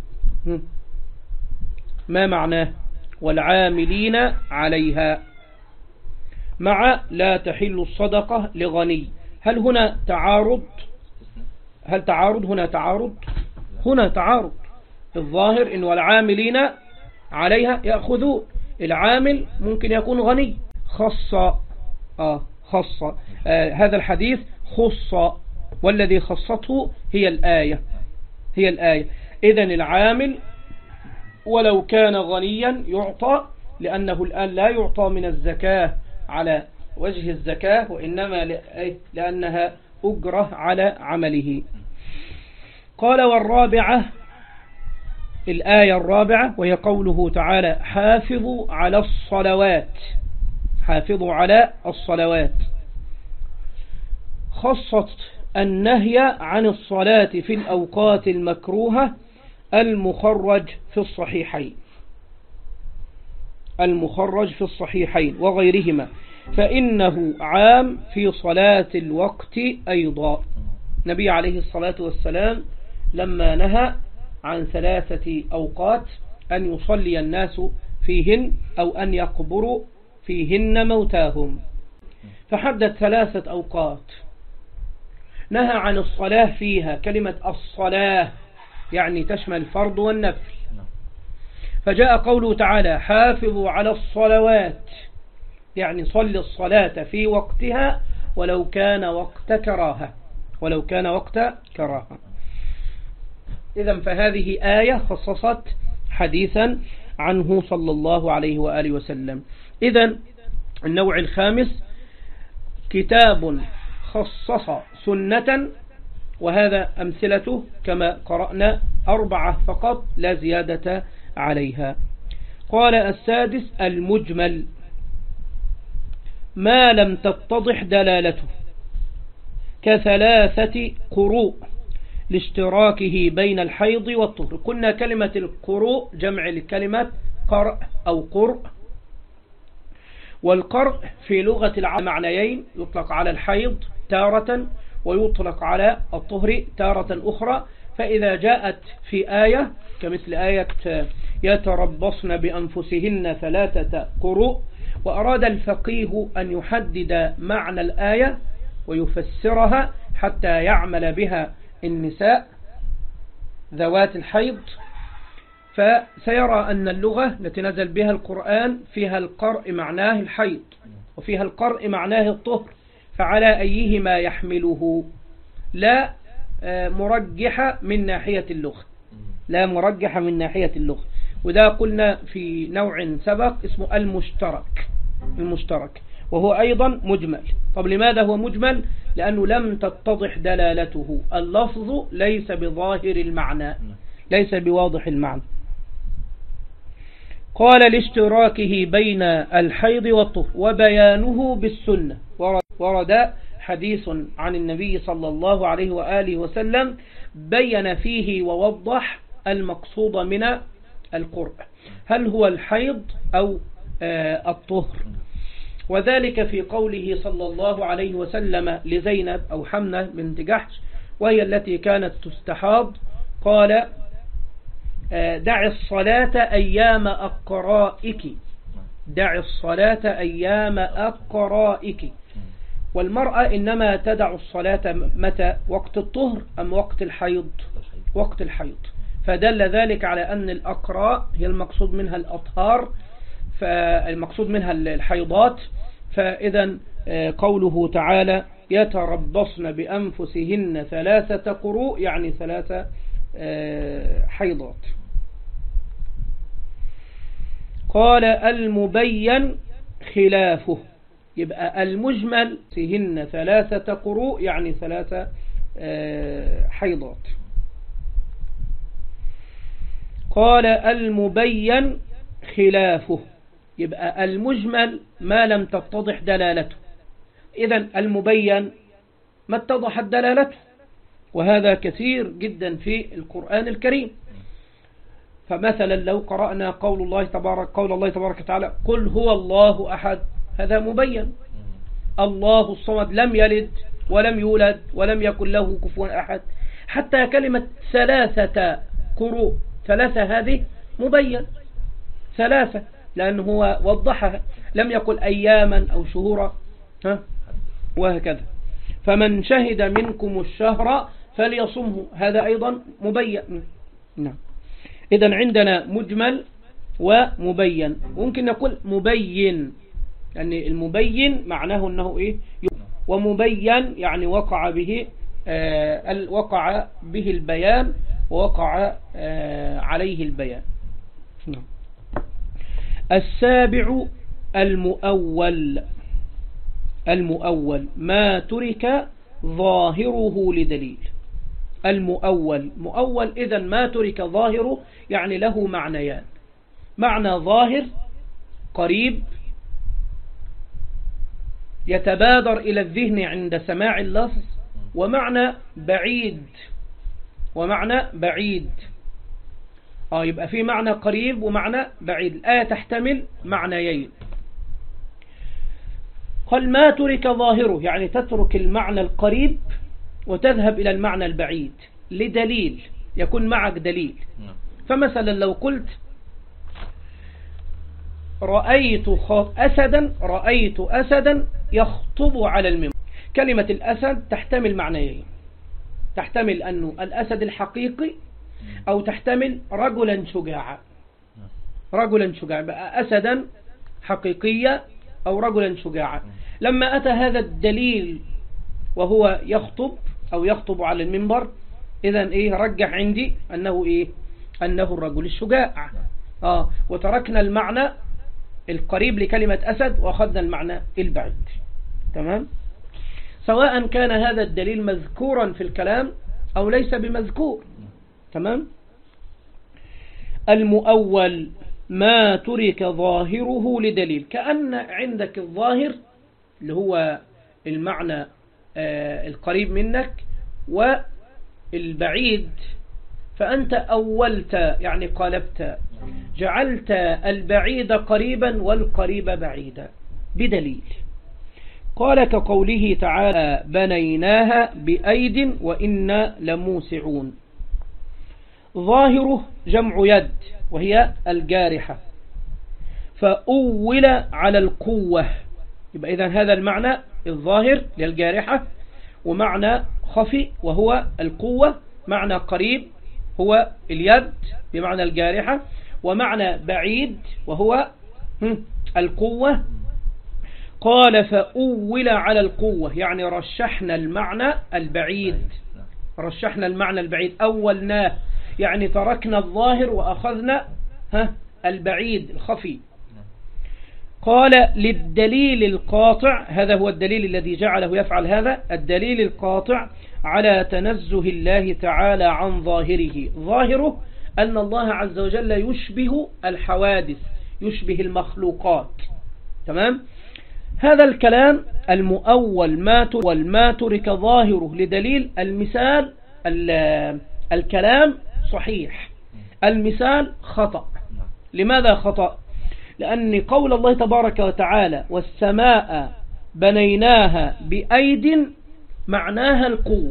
ما معناه والعاملين عليها مع لا تحل الصدقة لغني؟ هل هنا تعارض؟ هل تعارض؟ هنا تعارض. الظاهر إن والعاملين عليها يأخذون. العامل ممكن يكون غني. خص هذا الحديث خص، والذي خصته هي الآية. إذن العامل ولو كان غنيا يعطى، لأنه الآن لا يعطى من الزكاة على وجه الزكاة، وإنما لأنها أجرة على عمله. قال والرابعة، الآية الرابعة وهي قوله تعالى حافظوا على الصلوات. حافظوا على الصلوات. خصت النهي عن الصلاة في الأوقات المكروهة المخرج في الصحيحين وغيرهما، فإنه عام في صلاة الوقت أيضا. النبي عليه الصلاة والسلام لما نهى عن 3 أوقات أن يصلي الناس فيهن أو أن يقبروا فيهن موتاهم، فحدد 3 أوقات نهى عن الصلاة فيها. كلمة الصلاة يعني تشمل الفرض والنفل، فجاء قوله تعالى حافظوا على الصلوات، يعني صل الصلاة في وقتها ولو كان وقت كراهة. إذن فهذه آية خصصت حديثا عنه صلى الله عليه وآله وسلم. إذن النوع الخامس كتاب خصص سنة، وهذا أمثلته كما قرأنا 4 فقط لا زيادة عليها. قال السادس المجمل ما لم تتضح دلالته كثلاثة قروء لاشتراكه بين الحيض والطهر. قلنا كلمة القروء جمع لكلمة قرء أو قرء، والقرء في لغة العرب معنيين، يطلق على الحيض تارة ويطلق على الطهر تارة أخرى. فإذا جاءت في آية كمثل آية يتربصن بأنفسهن 3 قروء، وأراد الفقيه أن يحدد معنى الآية ويفسرها حتى يعمل بها النساء ذوات الحيض، فسيرى أن اللغة التي نزل بها القرآن فيها القرء معناه الحيض وفيها القرء معناه الطهر، فعلى أيهما يحمله لا مرجح من ناحية اللغة، لا مرجح من ناحية اللغة. وده قلنا في نوع سبق اسمه المشترك، وهو أيضا مجمل. طب لماذا هو مجمل؟ لأنه لم تتضح دلالته، اللفظ ليس بظاهر المعنى، ليس بواضح المعنى. قال لاشتراكه بين الحيض والطهر وبيانه بالسنة. ورد حديث عن النبي صلى الله عليه وآله وسلم بين فيه ووضح المقصود من القرء، هل هو الحيض أو الطهر، وذلك في قوله صلى الله عليه وسلم لزينب أو حمنة بنت جحش وهي التي كانت تستحاض، قال دع الصلاة أيام أقرائك، دع الصلاة أيام أقرائك. والمرأة إنما تدع الصلاة متى؟ وقت الطهر أم وقت الحيض؟ وقت الحيض. فدل ذلك على أن الأقراء هي المقصود منها الأطهار، فالمقصود منها الحيضات. فإذا قوله تعالى يتربصن بأنفسهن 3 قروء يعني 3 حيضات. قال المبين خلافه، يبقى المجمل فيهن 3 قروء يعني 3 حيضات. قال المبين خلافه، يبقى المجمل ما لم تتضح دلالته. إذن المبين ما اتضحت دلالته، وهذا كثير جدا في القرآن الكريم. فمثلا لو قرأنا قول الله تبارك وتعالى قل هو الله أحد، هذا مبين. الله الصمد لم يلد ولم يولد ولم يكن له كفوا أحد. حتى كلمة 3 قروء، 3 هذه مبين، 3 لأنه هو وضحها، لم يقل أياما أو شهورا وهكذا. فمن شهد منكم الشهر فليصمه، هذا أيضا مبين. نعم. إذن عندنا مجمل ومبين. ممكن نقول مبين، يعني المبين معناه أنه إيه، ومبين يعني وقع به البيان ووقع عليه البيان. نعم. السابع المؤول ما ترك ظاهره لدليل. مؤول إذن ما ترك ظاهره يعني له معنيان: معنى ظاهر قريب يتبادر إلى الذهن عند سماع اللفظ، ومعنى بعيد. يبقى في معنى قريب ومعنى بعيد. الآية تحتمل معنيين. قال ما ترك ظاهره يعني تترك المعنى القريب وتذهب إلى المعنى البعيد لدليل، يكون معك دليل. فمثلا لو قلت رأيت أسدا يخطب على المنبر، كلمة الأسد تحتمل معنيين: تحتمل أنه الأسد الحقيقي، أو تحتمل رجلا شجاعا. بقى أسدا حقيقية أو رجلا شجاعا. لما أتى هذا الدليل وهو يخطب على المنبر، إذن إيه رجح عندي أنه الرجل الشجاع. وتركنا المعنى القريب لكلمة أسد وأخذنا المعنى البعيد. تمام. سواء كان هذا الدليل مذكورا في الكلام أو ليس بمذكور. تمام. المؤول ما ترك ظاهره لدليل، كأن عندك الظاهر اللي هو المعنى القريب منك والبعيد، فأنت أولت يعني قلبت، جعلت البعيد قريبا والقريب بعيدا بدليل. قال كقوله تعالى بنيناها بأيد وإنا لموسعون. ظاهره جمع يد وهي الجارحة، فأول على القوة، يبقى إذن هذا المعنى الظاهر للجارحة، ومعنى خفي وهو القوة، معنى قريب هو اليد بمعنى الجارحة، ومعنى بعيد وهو القوة. قال فأول على القوة يعني رشحنا المعنى البعيد، رشحنا المعنى البعيد، أولناه يعني تركنا الظاهر وأخذنا البعيد الخفي. قال للدليل القاطع، هذا هو الدليل الذي جعله يفعل هذا، الدليل القاطع على تنزه الله تعالى عن ظاهره. ظاهره أن الله عز وجل يشبه الحوادث، يشبه المخلوقات. تمام. هذا الكلام المؤول ما ترك ظاهره لدليل. المثال الكلام صحيح، المثال خطأ. لماذا خطأ؟ لأن قول الله تبارك وتعالى والسماء بنيناها بأيد معناها القوة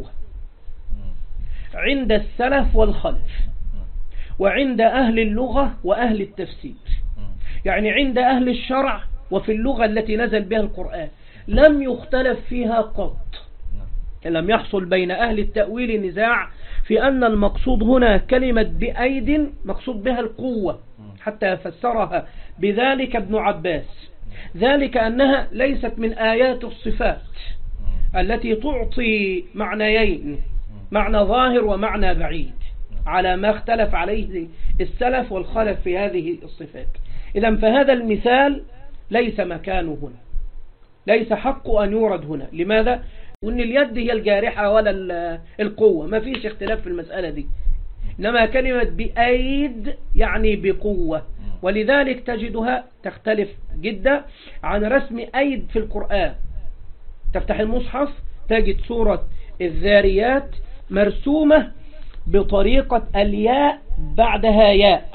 عند السلف والخلف، وعند أهل اللغة وأهل التفسير، يعني عند أهل الشرع وفي اللغة التي نزل بها القرآن لم يختلف فيها قط. لم يحصل بين أهل التأويل نزاع في أن المقصود هنا كلمة بأيد مقصود بها القوة، حتى فسرها بذلك ابن عباس، ذلك أنها ليست من آيات الصفات التي تعطي معنيين، معنى ظاهر ومعنى بعيد، على ما اختلف عليه السلف والخلف في هذه الصفات. إذن فهذا المثال ليس مكانه هنا، ليس حق أن يورد هنا. لماذا؟ وأن اليد هي الجارحة ولا القوة، ما فيش اختلاف في المسألة دي، إنما كلمة بأيد يعني بقوة، ولذلك تجدها تختلف جدا عن رسم أيد في القرآن. تفتح المصحف تجد سورة الذاريات مرسومة بطريقة الياء بعدها ياء،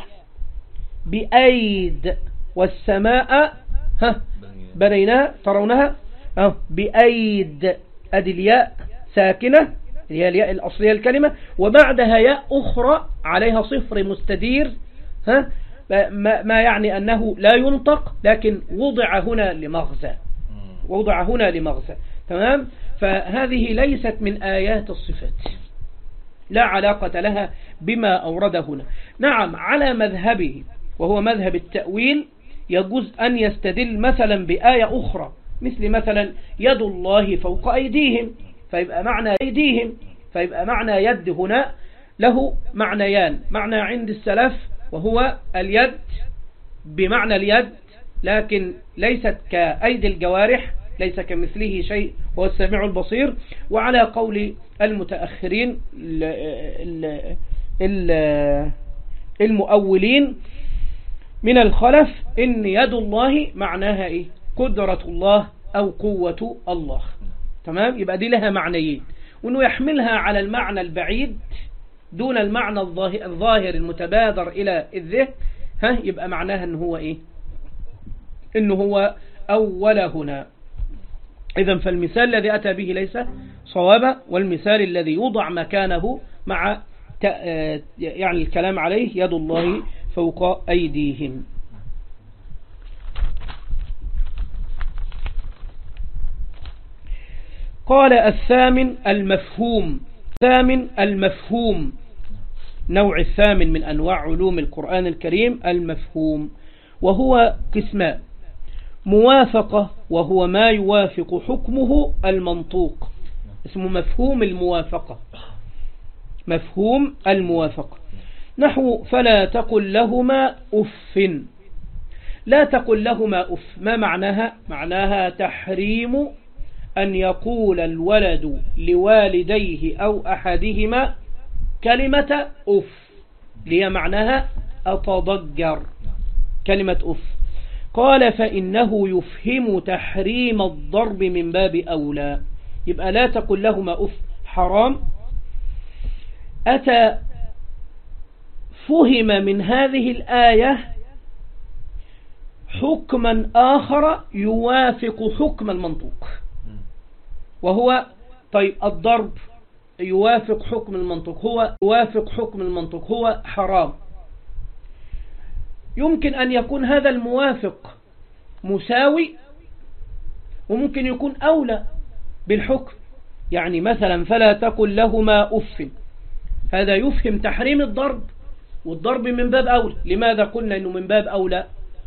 بأيد، والسماء بنيناها ترونها بأيد، أدي الياء ساكنة هي الياء الأصلية الكلمة، وبعدها ياء أخرى عليها صفر مستدير، ما يعني أنه لا ينطق، لكن وضع هنا لمغزى، وضع هنا لمغزى. تمام. فهذه ليست من آيات الصفات، لا علاقة لها بما أورد هنا. نعم، على مذهبه وهو مذهب التأويل يجوز أن يستدل مثلا بآية أخرى، مثل مثلا يد الله فوق أيديهم، فيبقى معنى أيديهم، فيبقى معنى يد هنا له معنيان، معنى عند السلف وهو اليد بمعنى اليد، لكن ليست كأيدي الجوارح، ليس كمثله شيء وهو السميع البصير. وعلى قول المتأخرين المؤولين من الخلف إن يد الله معناها إيه؟ قدرة الله أو قوة الله. تمام. يبقى دي لها معنيين، وإنه يحملها على المعنى البعيد دون المعنى الظاهر المتبادر إلى الذهن، يبقى معناها إنه هو إيه؟ إنه هو أول هنا. إذن فالمثال الذي أتى به ليس صوابا، والمثال الذي يوضع مكانه مع يعني الكلام عليه يد الله فوق أيديهم. قال الثامن المفهوم. ثامن المفهوم، نوع الثامن من أنواع علوم القرآن الكريم المفهوم، وهو قسمان: موافقة وهو ما يوافق حكمه المنطوق، اسمه مفهوم الموافقة، مفهوم الموافقة، نحو فلا تقل لهما أف. لا تقل لهما أف، ما معناها؟ معناها تحريم أن يقول الولد لوالديه أو أحدهما كلمة أف، اللي هي معناها أتضجر، كلمة أف. قال فإنه يفهم تحريم الضرب من باب أولى. يبقى لا تقل لهما أف حرام. أتى فهم من هذه الآية حكما آخر يوافق حكم المنطوق، وهو طيب الضرب يوافق حكم المنطوق، هو يوافق حكم المنطوق، هو حرام. يمكن أن يكون هذا الموافق مساوي، وممكن يكون أولى بالحكم. يعني مثلا فلا تقل لهما أف، هذا يفهم تحريم الضرب، والضرب من باب أولى. لماذا قلنا أنه من باب أولى؟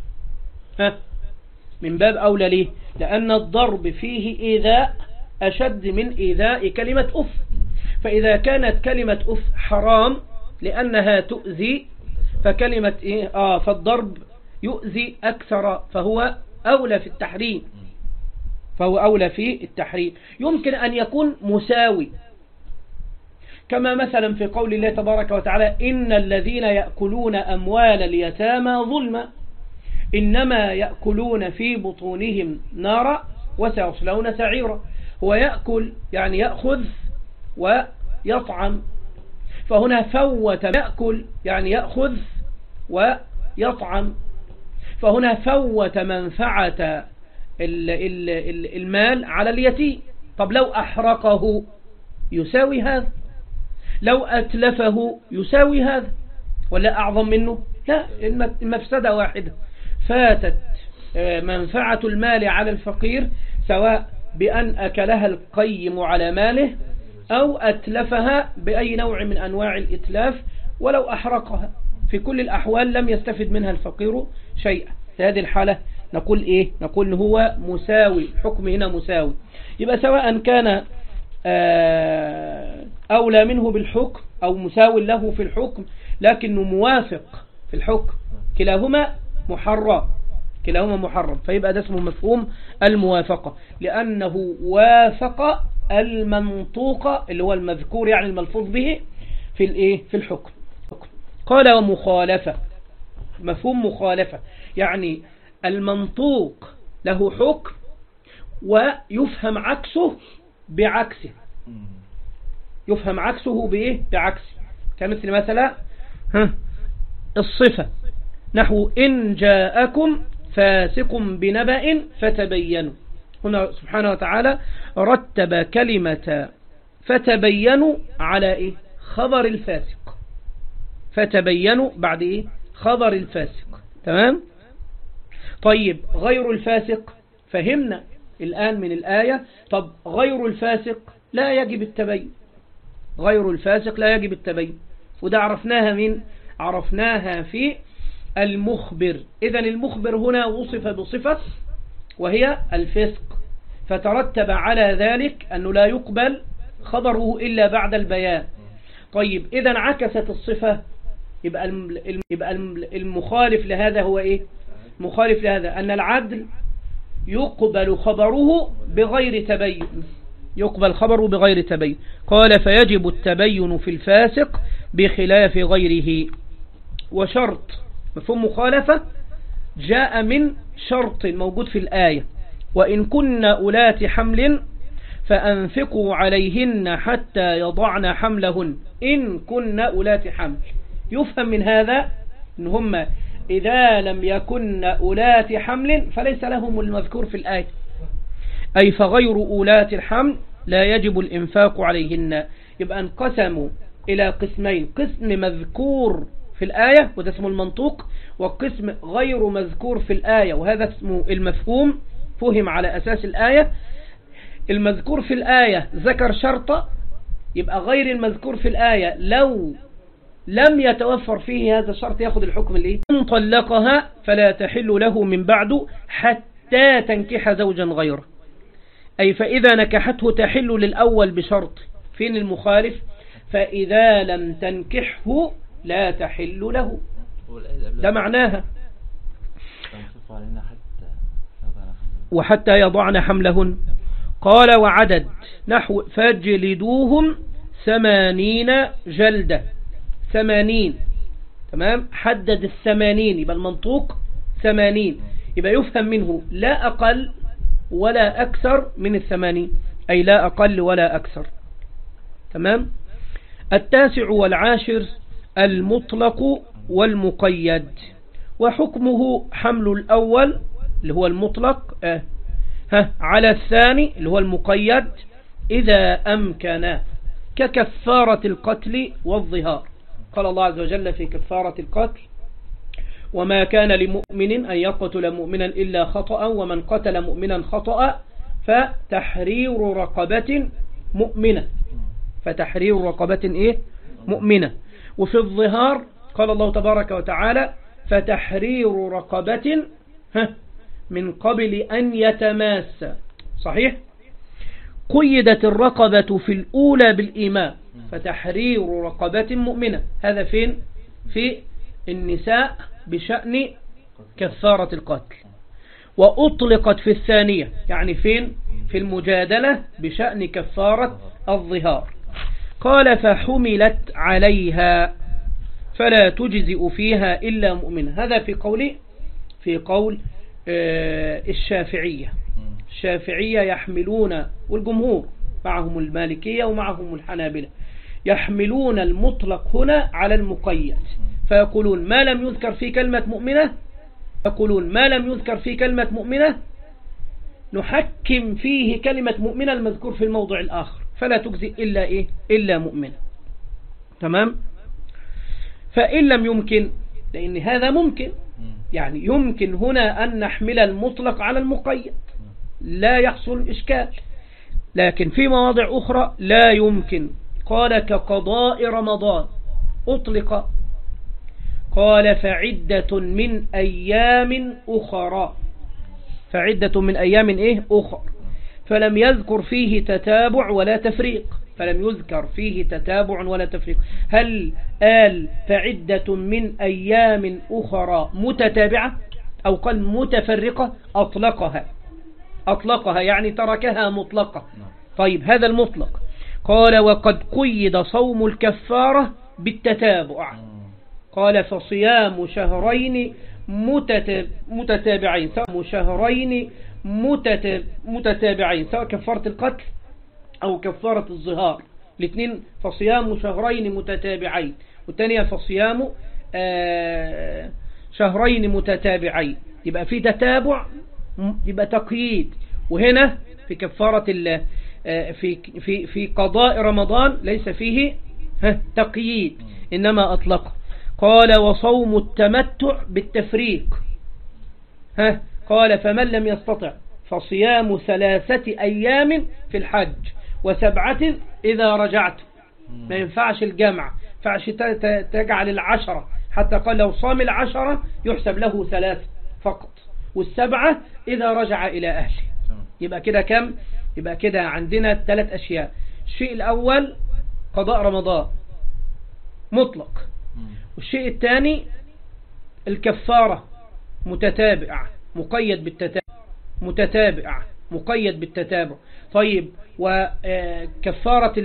من باب أولى ليه؟ لأن الضرب فيه إيذاء أشد من إيذاء كلمة أف. فإذا كانت كلمة أف حرام لأنها تؤذي، فكلمة فالضرب يؤذي أكثر، فهو أولى في التحريم، فهو أولى في التحريم. يمكن أن يكون مساوي، كما مثلا في قول الله تبارك وتعالى إن الذين يأكلون أموال اليتامى ظلما إنما يأكلون في بطونهم نارا وسيصلون سعيرا. هو يأكل يعني يأخذ ويطعم، فهنا فوت، يأكل يعني يأخذ ويطعم، فهنا فوت منفعة المال على اليتيم. طب لو أحرقه يساوي هذا، لو أتلفه يساوي هذا، ولا أعظم منه؟ لا، المفسدة واحدة. فاتت منفعة المال على الفقير، سواء بأن أكلها القيم على ماله أو أتلفها بأي نوع من أنواع الإتلاف، ولو أحرقها. في كل الأحوال لم يستفد منها الفقير شيئا. في هذه الحالة نقول إيه؟ نقول هو مساوي، حكم هنا مساوي. يبقى سواء كان أولى منه بالحكم أو مساوي له في الحكم، لكنه موافق في الحكم، كلاهما محرم، كلاهما محرم. فيبقى ده اسمه مفهوم الموافقة، لأنه وافق المنطوق اللي هو المذكور، يعني الملفوظ به في الإيه؟ في الحكم. قال ومخالفة، مفهوم مخالفة يعني المنطوق له حكم ويفهم عكسه بعكسه، يفهم عكسه بإيه؟ بعكسه. كمثل مثلا الصفة، نحو إن جاءكم فاسق بنبأ فتبينوا. هنا سبحانه وتعالى رتب كلمة فتبينوا على إيه؟ خبر الفاسق. فتبينوا بعد إيه؟ خبر الفاسق. تمام؟ طيب غير الفاسق فهمنا الآن من الآية. طب غير الفاسق لا يجب التبين، غير الفاسق لا يجب التبين، وده عرفناها من؟ عرفناها في المخبر. إذن المخبر هنا وصف بصفة وهي الفسق، فترتب على ذلك أنه لا يقبل خبره إلا بعد البيان. طيب إذن عكست الصفة، يبقى المخالف لهذا هو إيه؟ مخالف لهذا أن العدل يقبل خبره بغير تبين، يقبل خبره بغير تبين. قال فيجب التبين في الفاسق بخلاف غيره. وشرط مفهوم مخالفة جاء من شرط موجود في الآية، وإن كن أولات حمل فأنفقوا عليهن حتى يضعن حملهن. إن كن أولات حمل، يفهم من هذا إن هم إذا لم يكن أولات حمل فليس لهم المذكور في الآية، أي فغير أولات الحمل لا يجب الإنفاق عليهن. يبقى انقسموا إلى قسمين: قسم مذكور في الآية وده اسمه المنطوق، وقسم غير مذكور في الآية وهذا اسمه المفهوم، فهم على أساس الآية. المذكور في الآية ذكر شرطة، يبقى غير المذكور في الآية لو لم يتوفر فيه هذا الشرط يأخذ الحكم الإيه؟ إن طلقها فلا تحل له من بعد حتى تنكح زوجا غيره، أي فإذا نكحته تحل للأول بشرط. فين المخالف؟ فإذا لم تنكحه لا تحل له، ده معناها. وحتى يضعن حملهن. قال وعدد نحو فاجلدوهم 80 جلدة 80. تمام. حدد 80 يبقى المنطوق 80 يبقى يفهم منه لا أقل ولا أكثر من 80 أي لا أقل ولا أكثر. تمام. 9 والعاشر المطلق والمقيد وحكمه حمل الأول اللي هو المطلق على الثاني اللي هو المقيد إذا أمكن ككفارة القتل والظهار. قال الله عز وجل في كفارة القتل وما كان لمؤمن أن يقتل مؤمنا إلا خطأ ومن قتل مؤمنا خطأ فتحرير رقبة مؤمنة فتحرير رقبة مؤمنة. وفي الظهار قال الله تبارك وتعالى فتحرير رقبة من قبل أن يتماس. صحيح. قيدت الرقبة في الأولى بالإيمان فتحرير رقبة مؤمنة. هذا فين؟ في النساء بشأن كفارة القتل. وأطلقت في الثانية يعني فين؟ في المجادلة بشأن كفارة الظهار. قال فحملت عليها فلا تجزئ فيها إلا مؤمنة. هذا في قول الشافعية. الشافعية يحملون والجمهور معهم المالكية ومعهم الحنابلة يحملون المطلق هنا على المقيد فيقولون ما لم يذكر في كلمة مؤمنة نحكم فيه كلمة مؤمنة المذكور في الموضع الآخر فلا تجزئ إلا مؤمنة. تمام. فإن لم يمكن لأن هذا ممكن يعني يمكن هنا أن نحمل المطلق على المقيد لا يحصل إشكال لكن في مواضع أخرى لا يمكن. قال كقضاء رمضان أطلق قال فعدة من أيام أخرى أخر فلم يذكر فيه تتابع ولا تفريق هل قال فعدة من أيام أخرى متتابعة أو قال متفرقة؟ أطلقها يعني تركها مطلقة. طيب هذا المطلق. قال وقد قيد صوم الكفارة بالتتابع قال فصيام شهرين متتابعين سواء كفارة القتل أو كفارة الظهار الاثنين فصيام شهرين متتابعين والثانية فصيام شهرين متتابعين يبقى في تتابع يبقى تقييد. وهنا في كفارة في قضاء رمضان ليس فيه تقييد إنما أطلق. قال وصوم التمتع بالتفريق قال فمن لم يستطع فصيام 3 أيام في الحج و7 إذا رجعت. ما ينفعش الجمع ينفعش تجعل 10 حتى قال لو صام 10 يحسب له 3 فقط و7 إذا رجع إلى أهله. يبقى كده كم؟ يبقى كده عندنا 3 أشياء. الشيء الأول قضاء رمضان مطلق والشيء الثاني الكفارة متتابع مقيد بالتتابع طيب وكفارة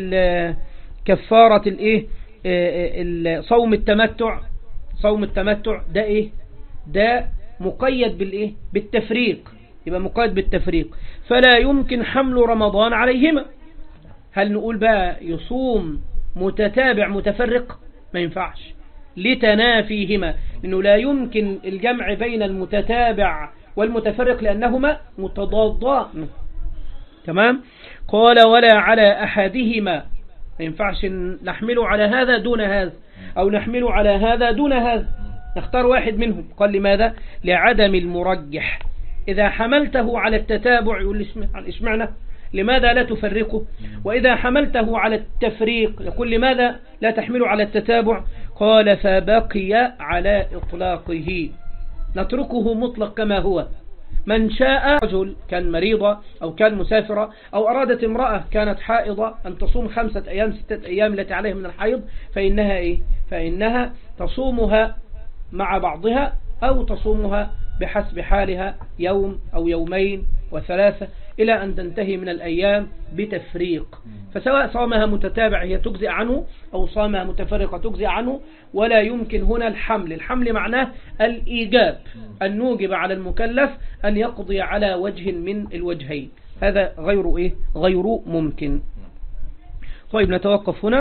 صوم التمتع ده ده مقيد بالتفريق يبقى مقيد بالتفريق فلا يمكن حمل رمضان عليهما. هل نقول بقى يصوم متتابع متفرق؟ ما ينفعش لتنافيهما لأنه لا يمكن الجمع بين المتتابع والمتفرق لأنهما متضادان. تمام. قال ولا على أحدهما ما ينفعش نحمله على هذا دون هذا أو نحمله على هذا دون هذا نختار واحد منهم. قال لماذا؟ لعدم المرجح. إذا حملته على التتابع يقول اشمعنى لماذا لا تفرقه؟ وإذا حملته على التفريق يقول لماذا لا تحمله على التتابع؟ قال فبقي على إطلاقه نتركه مطلق كما هو. من شاء رجل كان مريضة أو كان مسافرة أو أرادت امرأة كانت حائضة أن تصوم 5 أيام 6 أيام التي عليها من الحيض فإنها تصومها مع بعضها أو تصومها بحسب حالها يوم أو يومين و3 إلى أن تنتهي من الأيام بتفريق. فسواء صامها متتابع هي تجزئ عنه أو صامها متفرقة تجزئ عنه، ولا يمكن هنا الحمل معناه الإيجاب، أن نوجب على المكلف أن يقضي على وجه من الوجهين، هذا غير ممكن. طيب نتوقف هنا.